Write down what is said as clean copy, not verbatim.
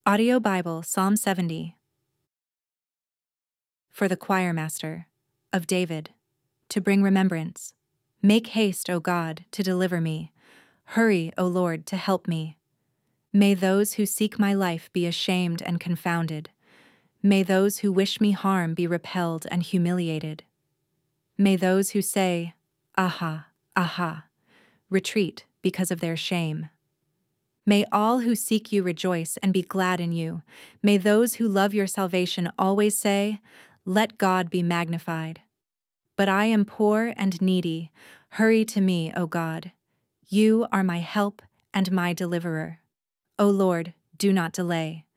Audio Bible, Psalm 70. For the choirmaster, of David, to bring remembrance. Make haste, O God, to deliver me. Hurry, O Lord, to help me. May those who seek my life be ashamed and confounded. May those who wish me harm be repelled and humiliated. May those who say, Aha, aha, retreat because of their shame. May all who seek you rejoice and be glad in you. May those who love your salvation always say, Let God be magnified. But I am poor and needy. Hurry to me, O God. You are my help and my deliverer. O Lord, do not delay.